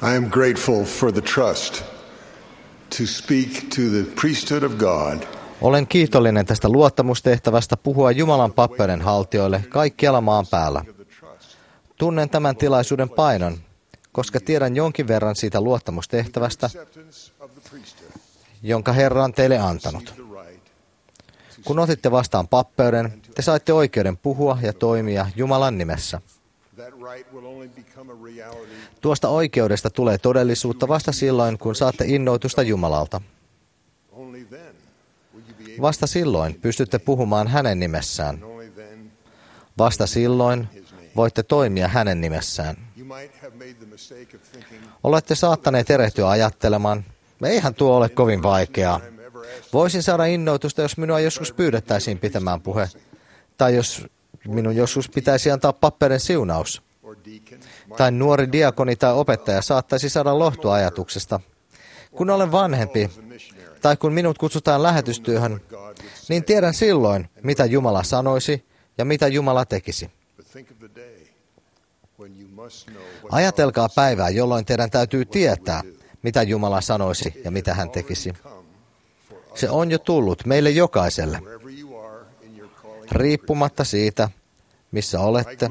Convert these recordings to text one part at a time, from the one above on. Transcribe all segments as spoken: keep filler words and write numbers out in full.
I am grateful for the trust to speak to the priesthood of God. Olen kiitollinen tästä luottamustehtävästä puhua Jumalan pappeuden haltijoille kaikkialla maan päällä. Tunnen tämän tilaisuuden painon, koska tiedän jonkin verran siitä luottamustehtävästä, jonka Herra on teille antanut. Kun otitte vastaan pappeuden, te saitte oikeuden puhua ja toimia Jumalan nimessä. Tuosta oikeudesta tulee todellisuutta vasta silloin, kun saatte innoitusta Jumalalta. Vasta silloin pystytte puhumaan hänen nimessään. Vasta silloin voitte toimia hänen nimessään. Olette saattaneet erehtyä ajattelemaan, eihän tuo ole kovin vaikeaa. Voisin saada innoitusta, jos minua joskus pyydettäisiin pitämään puhe, tai jos minun joskus pitäisi antaa pappeuden siunaus. Tai nuori diakoni tai opettaja saattaisi saada lohtua ajatuksesta. Kun olen vanhempi, tai kun minut kutsutaan lähetystyöhön, niin tiedän silloin, mitä Jumala sanoisi ja mitä Jumala tekisi. Ajatelkaa päivää, jolloin teidän täytyy tietää, mitä Jumala sanoisi ja mitä hän tekisi. Se on jo tullut meille jokaiselle, riippumatta siitä, missä olette,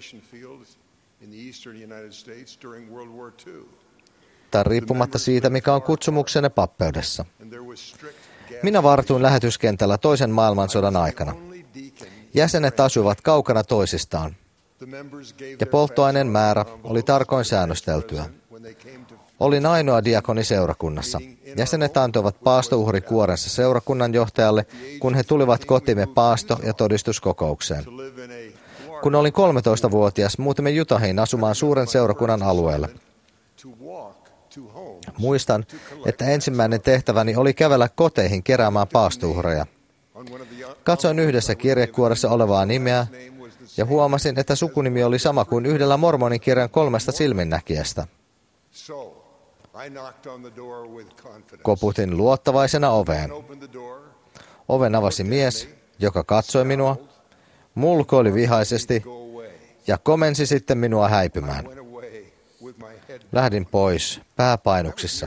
tai riippumatta siitä, mikä on kutsumuksenne pappeudessa. Minä vartuin lähetyskentällä toisen maailmansodan aikana. Jäsenet asuivat kaukana toisistaan, ja polttoaineen määrä oli tarkoin säännösteltyä. Olin ainoa diakoni seurakunnassa. Jäsenet antoivat paastouhrikuorensa seurakunnan johtajalle, kun he tulivat kotimme paasto- ja todistuskokoukseen. Kun olin kolmetoistavuotias, muutimme Utahiin asumaan suuren seurakunnan alueelle. Muistan, että ensimmäinen tehtäväni oli kävellä koteihin keräämään paastouhreja. Katsoin yhdessä kirjekuoressa olevaa nimeä ja huomasin, että sukunimi oli sama kuin yhdellä mormonin kirjan kolmesta silminnäkijästä. Koputin luottavaisena oveen. Oven avasi mies, joka katsoi minua, mulkoili vihaisesti ja komensi sitten minua häipymään. Lähdin pois pääpainuksissa.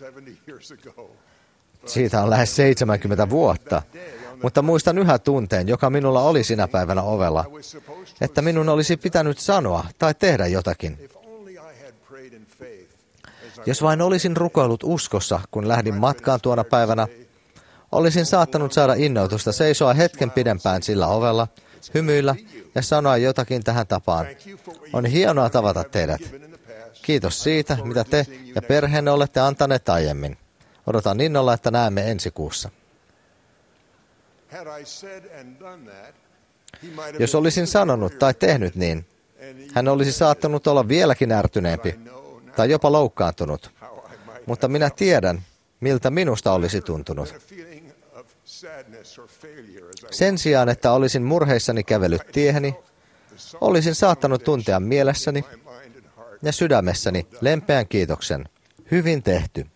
Siitä on lähes seitsemänkymmentä vuotta, mutta muistan yhä tunteen, joka minulla oli sinä päivänä ovella, että minun olisi pitänyt sanoa tai tehdä jotakin. Jos vain olisin rukoillut uskossa, kun lähdin matkaan tuona päivänä, olisin saattanut saada innoitusta seisoa hetken pidempään sillä ovella, hymyillä ja sanoa jotakin tähän tapaan. On hienoa tavata teidät. Kiitos siitä, mitä te ja perheenne olette antaneet aiemmin. Odotan innolla, että näemme ensi kuussa. Jos olisin sanonut tai tehnyt niin, hän olisi saattanut olla vieläkin ärtyneempi tai jopa loukkaantunut. Mutta minä tiedän, miltä minusta olisi tuntunut. Sen sijaan, että olisin murheissani kävellyt tieheni, olisin saattanut tuntea mielessäni ja sydämessäni lempeän kiitoksen. Hyvin tehty.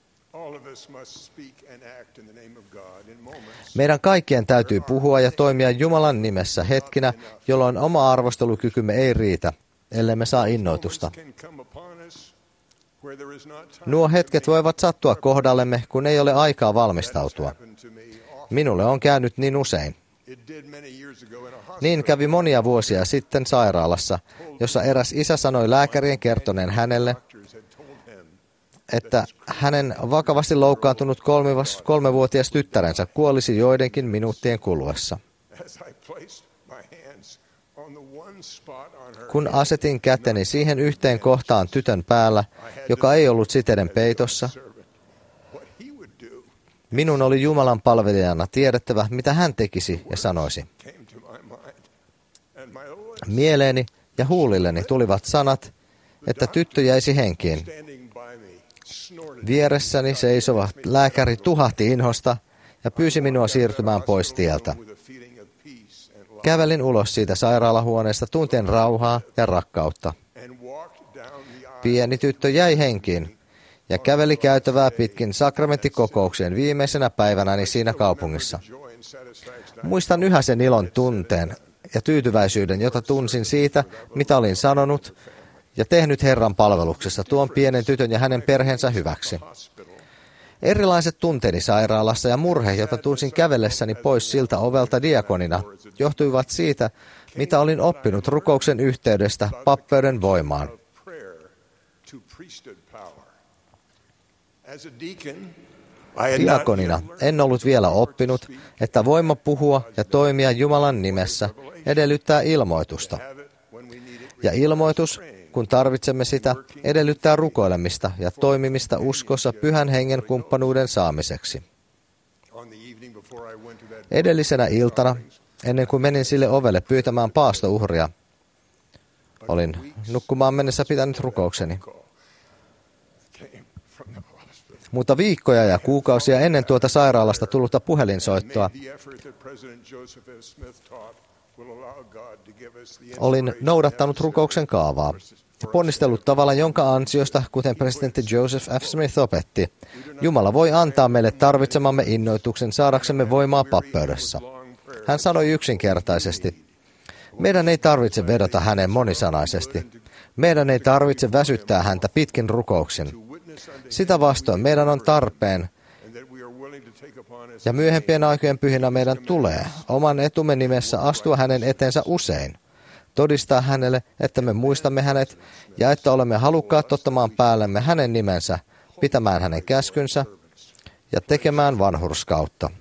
Meidän kaikkien täytyy puhua ja toimia Jumalan nimessä hetkinä, jolloin oma arvostelukykymme ei riitä, ellei me saa innoitusta. Nuo hetket voivat sattua kohdallemme, kun ei ole aikaa valmistautua. Minulle on käynyt niin usein. Niin kävi monia vuosia sitten sairaalassa, jossa eräs isä sanoi lääkärien kertoneen hänelle, että hänen vakavasti loukkaantunut kolmevuotias tyttärensä kuolisi joidenkin minuuttien kuluessa. Kun asetin käteni siihen yhteen kohtaan tytön päällä, joka ei ollut siteiden peitossa, minun oli Jumalan palvelijana tiedettävä, mitä hän tekisi ja sanoisi. Mieleeni ja huulilleni tulivat sanat, että tyttö jäisi henkiin. Vieressäni seisova lääkäri tuhahti inhosta ja pyysi minua siirtymään pois tieltä. Kävelin ulos siitä sairaalahuoneesta tuntien rauhaa ja rakkautta. Pieni tyttö jäi henkiin ja käveli käytävää pitkin sakramenttikokouksen viimeisenä päivänäni siinä kaupungissa. Muistan yhä sen ilon tunteen ja tyytyväisyyden, jota tunsin siitä, mitä olin sanonut ja tehnyt Herran palveluksessa tuon pienen tytön ja hänen perheensä hyväksi. Erilaiset tunteeni sairaalassa ja murhe, jota tunsin kävellessäni pois siltä ovelta diakonina, johtuivat siitä, mitä olin oppinut rukouksen yhteydestä pappeuden voimaan. Diakonina en ollut vielä oppinut, että voima puhua ja toimia Jumalan nimessä edellyttää ilmoitusta. Ja ilmoitus, kun tarvitsemme sitä, edellyttää rukoilemista ja toimimista uskossa Pyhän Hengen kumppanuuden saamiseksi. Edellisenä iltana, ennen kuin menin sille ovelle pyytämään paastouhria, olin nukkumaan mennessä pitänyt rukoukseni. Mutta viikkoja ja kuukausia ennen tuota sairaalasta tullutta puhelinsoittoa olin noudattanut rukouksen kaavaa ja ponnistellut tavalla, jonka ansiosta, kuten presidentti Joseph F. Smith opetti, Jumala voi antaa meille tarvitsemamme innoituksen saadaksemme voimaa pappeudessa. Hän sanoi yksinkertaisesti, meidän ei tarvitse vedota häneen monisanaisesti. Meidän ei tarvitse väsyttää häntä pitkin rukouksin. Sitä vastoin meidän on tarpeen, ja myöhempien aikojen pyhinä meidän tulee oman etumme nimessä astua hänen eteensä usein, todistaa hänelle, että me muistamme hänet ja että olemme halukkaat ottamaan päällemme hänen nimensä, pitämään hänen käskynsä ja tekemään vanhurskautta.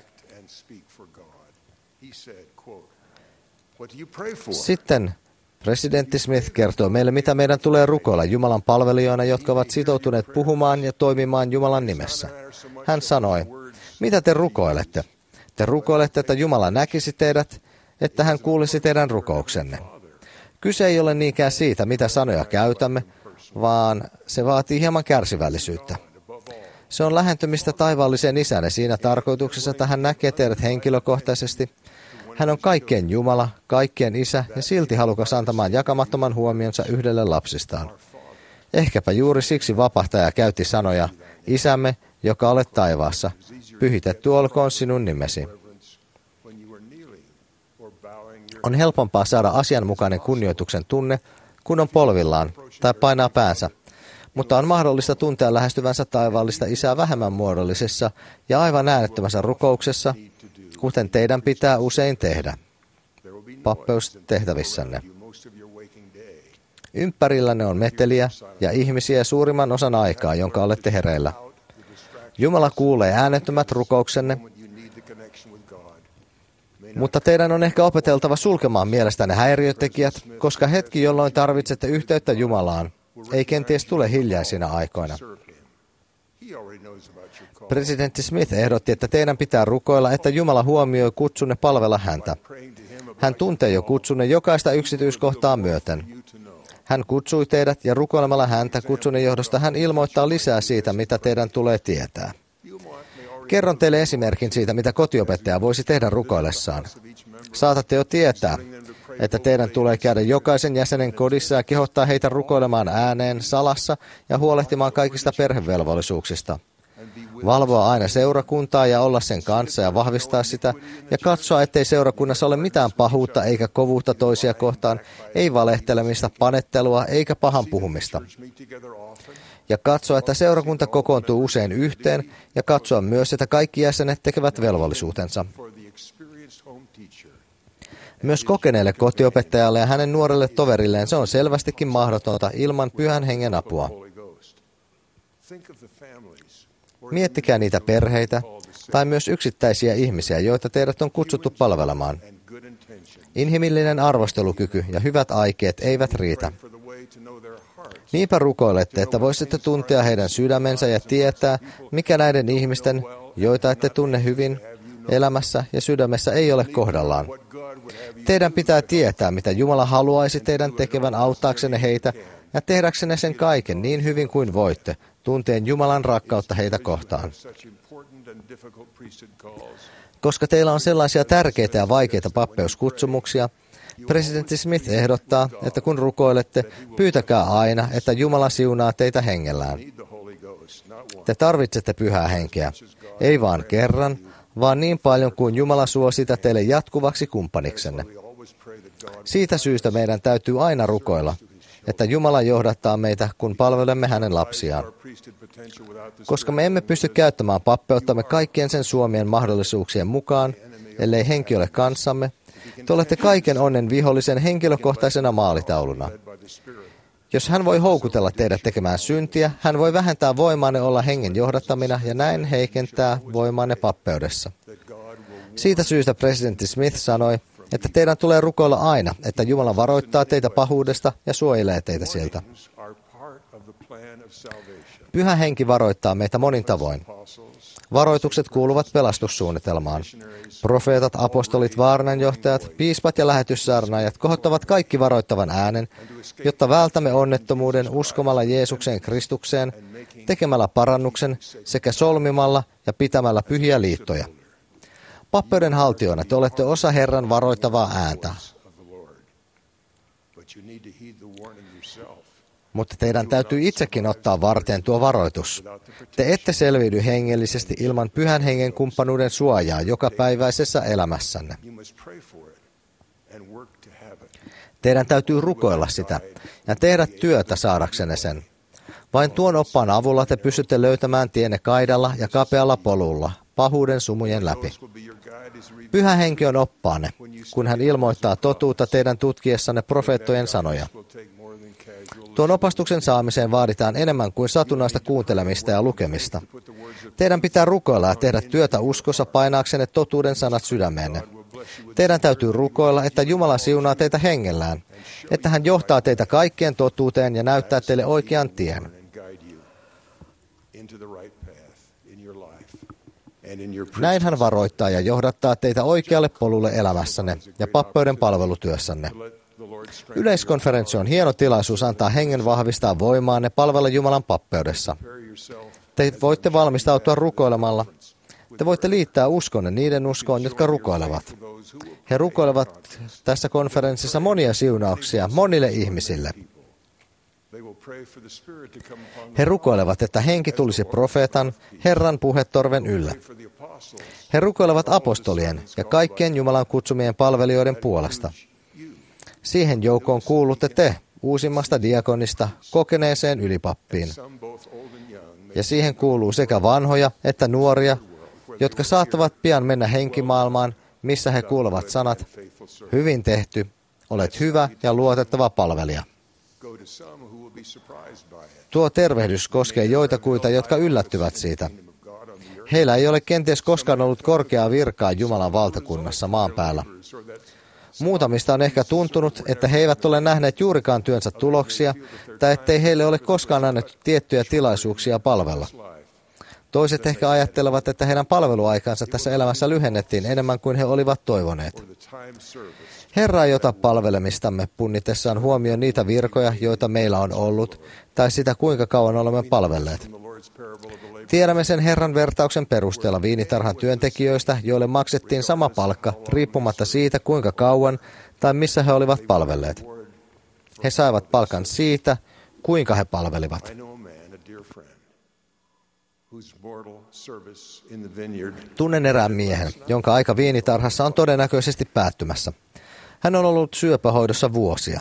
Sitten presidentti Smith kertoo meille, mitä meidän tulee rukoilla Jumalan palvelijoina, jotka ovat sitoutuneet puhumaan ja toimimaan Jumalan nimessä. Hän sanoi, mitä te rukoilette? Te rukoilette, että Jumala näkisi teidät, että hän kuulisi teidän rukouksenne. Kyse ei ole niinkään siitä, mitä sanoja käytämme, vaan se vaatii hieman kärsivällisyyttä. Se on lähentymistä taivaalliseen isänne siinä tarkoituksessa, että hän näkee teidät henkilökohtaisesti. Hän on kaikkien Jumala, kaikkien isä ja silti halukas antamaan jakamattoman huomionsa yhdelle lapsistaan. Ehkäpä juuri siksi vapahtaja käytti sanoja, Isämme, joka olet taivaassa, pyhitetty olkoon sinun nimesi. On helpompaa saada asianmukainen kunnioituksen tunne, kun on polvillaan tai painaa päänsä, mutta on mahdollista tuntea lähestyvänsä taivaallista isää vähemmän muodollisessa ja aivan äänettömässä rukouksessa, kuten teidän pitää usein tehdä, pappeustehtävissänne. Ympärillänne on meteliä ja ihmisiä suurimman osan aikaa, jonka olette hereillä. Jumala kuulee äänettömät rukouksenne, mutta teidän on ehkä opeteltava sulkemaan mielestänne häiriötekijät, koska hetki, jolloin tarvitsette yhteyttä Jumalaan, ei kenties tule hiljaisina aikoina. Presidentti Smith ehdotti, että teidän pitää rukoilla, että Jumala huomioi kutsunne palvella häntä. Hän tuntee jo kutsunne jokaista yksityiskohtaa myöten. Hän kutsui teidät ja rukoilemalla häntä kutsunne johdosta hän ilmoittaa lisää siitä, mitä teidän tulee tietää. Kerron teille esimerkin siitä, mitä kotiopettaja voisi tehdä rukoillessaan. Saatatte jo tietää, että teidän tulee käydä jokaisen jäsenen kodissa ja kehottaa heitä rukoilemaan ääneen salassa ja huolehtimaan kaikista perhevelvollisuuksista. Valvoa aina seurakuntaa ja olla sen kanssa ja vahvistaa sitä ja katsoa, ettei seurakunnassa ole mitään pahuutta eikä kovuutta toisia kohtaan, ei valehtelemista, panettelua eikä pahan puhumista. Ja katsoa, että seurakunta kokoontuu usein yhteen ja katsoa myös, että kaikki jäsenet tekevät velvollisuutensa. Myös kokeneelle kotiopettajalle ja hänen nuorelle toverilleen se on selvästikin mahdotonta ilman Pyhän Hengen apua. Miettikää niitä perheitä tai myös yksittäisiä ihmisiä, joita teidät on kutsuttu palvelemaan. Inhimillinen arvostelukyky ja hyvät aikeet eivät riitä. Niinpä rukoilette, että voisitte tuntea heidän sydämensä ja tietää, mikä näiden ihmisten, joita ette tunne hyvin, elämässä ja sydämessä ei ole kohdallaan. Teidän pitää tietää, mitä Jumala haluaisi teidän tekevän auttaaksenne heitä ja tehdäksenne sen kaiken niin hyvin kuin voitte, tunteen Jumalan rakkautta heitä kohtaan. Koska teillä on sellaisia tärkeitä ja vaikeita pappeuskutsumuksia, presidentti Smith ehdottaa, että kun rukoilette, pyytäkää aina, että Jumala siunaa teitä hengellään. Te tarvitsette Pyhää Henkeä, ei vaan kerran, vaan niin paljon kuin Jumala suo sitä teille jatkuvaksi kumppaniksenne. Siitä syystä meidän täytyy aina rukoilla, että Jumala johdattaa meitä, kun palvelemme hänen lapsiaan. Koska me emme pysty käyttämään pappeuttamme kaikkien sen suomien mahdollisuuksien mukaan, ellei henki ole kanssamme, te olette kaiken onnen vihollisen henkilökohtaisena maalitauluna. Jos hän voi houkutella teidät tekemään syntiä, hän voi vähentää voimaanne olla hengen johdattamina ja näin heikentää voimaanne pappeudessa. Siitä syystä presidentti Smith sanoi, että teidän tulee rukoilla aina, että Jumala varoittaa teitä pahuudesta ja suojelee teitä siltä. Pyhä henki varoittaa meitä monin tavoin. Varoitukset kuuluvat pelastussuunnitelmaan. Profeetat, apostolit, vaarnanjohtajat, piispat ja lähetyssaarnaajat kohottavat kaikki varoittavan äänen, jotta vältämme onnettomuuden uskomalla Jeesukseen Kristukseen, tekemällä parannuksen sekä solmimalla ja pitämällä pyhiä liittoja. Pappeuden haltijoina te olette osa Herran varoittavaa ääntä. Mutta teidän täytyy itsekin ottaa varteen tuo varoitus. Te ette selviydy hengellisesti ilman pyhän hengen kumppanuuden suojaa jokapäiväisessä elämässänne. Teidän täytyy rukoilla sitä ja tehdä työtä saadaksenne sen. Vain tuon oppaan avulla te pystytte löytämään tienne kaidalla ja kapealla polulla, pahuuden sumujen läpi. Pyhä henki on oppaanne, kun hän ilmoittaa totuutta teidän tutkiessanne profeettojen sanoja. Tuon opastuksen saamiseen vaaditaan enemmän kuin satunnaista kuuntelemista ja lukemista. Teidän pitää rukoilla ja tehdä työtä uskossa painaaksenne totuuden sanat sydämeenne. Teidän täytyy rukoilla, että Jumala siunaa teitä hengellään, että hän johtaa teitä kaikkeen totuuteen ja näyttää teille oikean tien. Näin hän varoittaa ja johdattaa teitä oikealle polulle elämässänne ja pappeuden palvelutyössänne. Yleiskonferenssi on hieno tilaisuus antaa hengen vahvistaa voimaanne palvella Jumalan pappeudessa. Te voitte valmistautua rukoilemalla. Te voitte liittää uskonne niiden uskoon, jotka rukoilevat. He rukoilevat tässä konferenssissa monia siunauksia monille ihmisille. He rukoilevat, että henki tulisi profeetan, Herran puhetorven yllä. He rukoilevat apostolien ja kaikkien Jumalan kutsumien palvelijoiden puolesta. Siihen joukkoon kuulutte te, uusimmasta diakonista kokeneeseen ylipappiin. Ja siihen kuuluu sekä vanhoja että nuoria, jotka saattavat pian mennä henkimaailmaan, missä he kuulevat sanat, hyvin tehty, olet hyvä ja luotettava palvelija. Tuo tervehdys koskee joitakuita, jotka yllättyvät siitä. Heillä ei ole kenties koskaan ollut korkeaa virkaa Jumalan valtakunnassa maan päällä. Muutamista on ehkä tuntunut, että he eivät ole nähneet juurikaan työnsä tuloksia, tai ettei heille ole koskaan annettu tiettyjä tilaisuuksia palvella. Toiset ehkä ajattelevat, että heidän palveluaikansa tässä elämässä lyhennettiin enemmän kuin he olivat toivoneet. Herra ei ota palvelemistamme punnitessaan huomioon niitä virkoja, joita meillä on ollut, tai sitä kuinka kauan olemme palvelleet. Tiedämme sen Herran vertauksen perusteella viinitarhan työntekijöistä, joille maksettiin sama palkka, riippumatta siitä, kuinka kauan tai missä he olivat palvelleet. He saivat palkan siitä, kuinka he palvelivat. Tunnen erään miehen, jonka aika viinitarhassa on todennäköisesti päättymässä. Hän on ollut syöpähoidossa vuosia.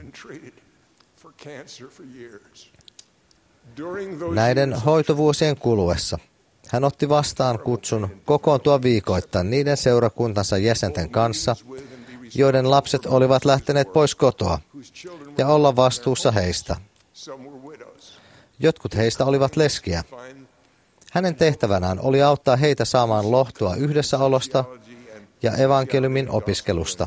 Näiden hoitovuosien kuluessa hän otti vastaan kutsun kokoontua viikoittain niiden seurakuntansa jäsenten kanssa, joiden lapset olivat lähteneet pois kotoa, ja olla vastuussa heistä. Jotkut heistä olivat leskiä. Hänen tehtävänään oli auttaa heitä saamaan lohtua yhdessäolosta ja evankeliumin opiskelusta.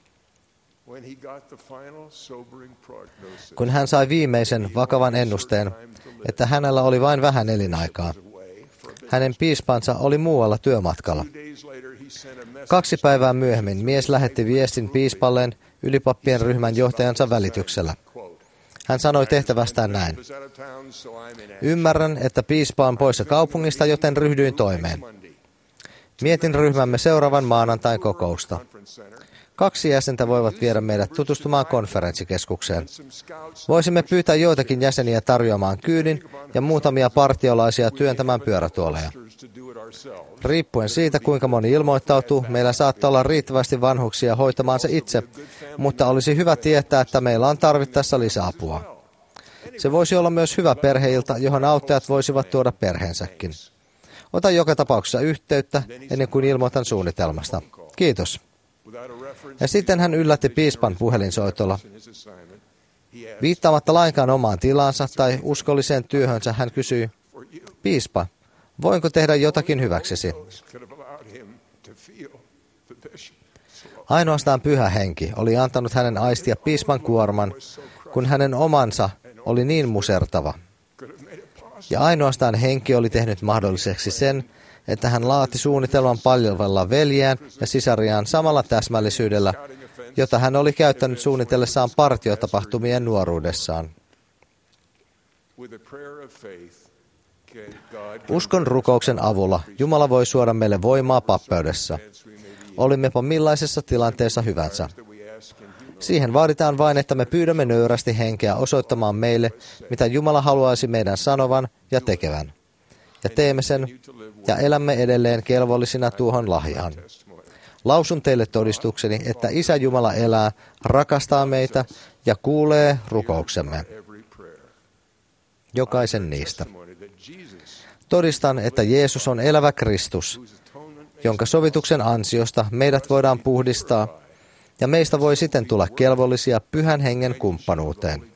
Kun hän sai viimeisen vakavan ennusteen, että hänellä oli vain vähän elinaikaa, hänen piispansa oli muualla työmatkalla. Kaksi päivää myöhemmin mies lähetti viestin piispalleen ylipappien ryhmän johtajansa välityksellä. Hän sanoi tehtävästään näin. Ymmärrän, että piispa on poissa kaupungista, joten ryhdyin toimeen. Mietin ryhmämme seuraavan maanantain kokousta. Kaksi jäsentä voivat viedä meidät tutustumaan konferenssikeskukseen. Voisimme pyytää joitakin jäseniä tarjoamaan kyydin ja muutamia partiolaisia työntämään pyörätuoleja. Riippuen siitä, kuinka moni ilmoittautuu, meillä saattaa olla riittävästi vanhuksia hoitamaan se itse, mutta olisi hyvä tietää, että meillä on tarvittaessa lisäapua. Se voisi olla myös hyvä perheilta, johon auttajat voisivat tuoda perheensäkin. Ota joka tapauksessa yhteyttä ennen kuin ilmoitan suunnitelmasta. Kiitos. Ja sitten hän yllätti piispan puhelinsoitolla. Viittaamatta lainkaan omaan tilaansa tai uskolliseen työhönsä hän kysyi, piispa, voinko tehdä jotakin hyväksesi? Ainoastaan Pyhä Henki oli antanut hänen aistia piispan kuorman, kun hänen omansa oli niin musertava. Ja ainoastaan Henki oli tehnyt mahdolliseksi sen, että hän laati suunnitelman palvelella veljeään ja sisariaan samalla täsmällisyydellä, jota hän oli käyttänyt suunnitellessaan partiotapahtumien nuoruudessaan. Uskon rukouksen avulla Jumala voi suoda meille voimaa pappeudessa. Olimmepa millaisessa tilanteessa hyvänsä. Siihen vaaditaan vain, että me pyydämme nöyrästi Henkeä osoittamaan meille, mitä Jumala haluaisi meidän sanovan ja tekevän. Ja teemme sen ja elämme edelleen kelvollisina tuohon lahjaan. Lausun teille todistukseni, että Isä Jumala elää, rakastaa meitä ja kuulee rukouksemme. Jokaisen niistä. Todistan, että Jeesus on elävä Kristus, jonka sovituksen ansiosta meidät voidaan puhdistaa, ja meistä voi siten tulla kelvollisia Pyhän Hengen kumppanuuteen.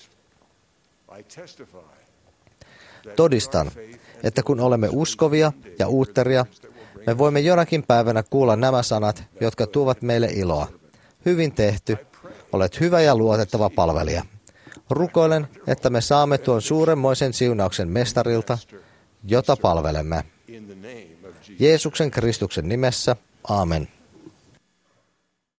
Todistan, että kun olemme uskovia ja uutteria, me voimme jonakin päivänä kuulla nämä sanat, jotka tuovat meille iloa. Hyvin tehty, olet hyvä ja luotettava palvelija. Rukoilen, että me saamme tuon suuremmoisen siunauksen mestarilta, jota palvelemme. Jeesuksen Kristuksen nimessä, aamen.